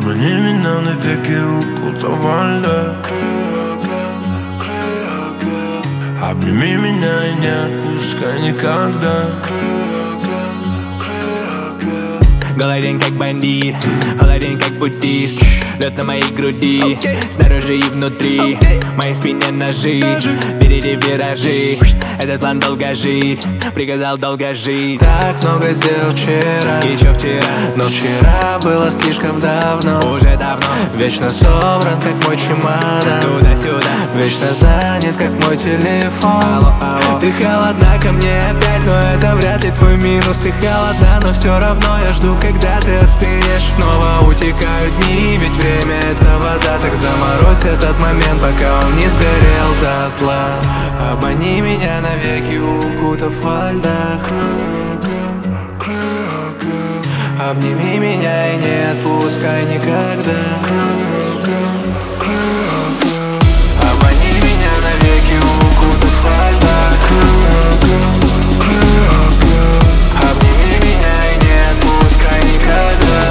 Обмани меня навеки, укутав во льда. Обними меня и не отпускай никогда. Голоден как бандит, холоден как буддист. Лед на моей груди, снаружи и внутри. В моей спине ножи, впереди виражи. Этот план долго жить, приказал долго жить. Так много сделал вчера, еще вчера, но вчера было слишком давно. уже давно, Вечно собран, как мой чемодан, туда-сюда, вечно занят, как мой телефон. алло, алло. Ты холодна ко мне опять, но это вряд ли твой минус. Ты холодна, но все равно я жду, когда ты остынешь. Снова утекают дни, ведь время это вода. Так заморозь этот момент, пока он не сгорел дотла. Обмани меня навеки, укутав во льдах. Обними меня и не отпускай никогда. Обмани меня навеки, укутав во льдах. Обними меня и не отпускай никогда.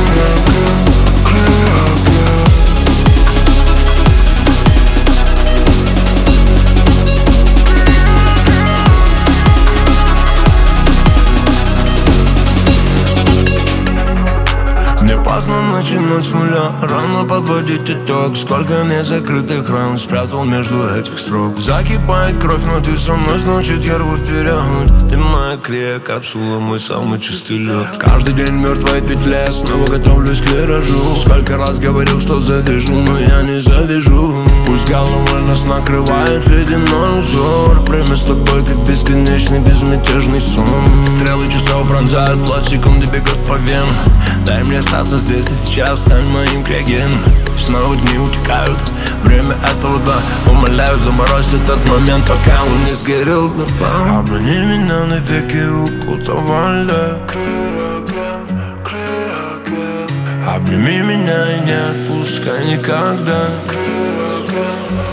Мне поздно начинать с нуля, рано подводить итог. Сколько незакрытых ран спрятал между этих строк. Закипает кровь, но ты со мной, значит я рву вперед. Ты моя крия-капсула, мой самый чистый лед. Каждый день в мертвой петле, снова готовлюсь к виражу. Сколько раз говорил, что завяжу, но я не завяжу. Пусть головой нас накрывает ледяной узор. Время с тобой, как бесконечный безмятежный сон. Стрелы часов пронзают плоть, секунды бегут по венам. Дай мне остаться здесь и сейчас, стань моим крягеном. Снова дни утекают, время этого да. Умоляю, заморозь этот момент, пока он не сгорел дотла. Обмани меня навеки, укутав во льда. Обними меня и не отпускай никогда.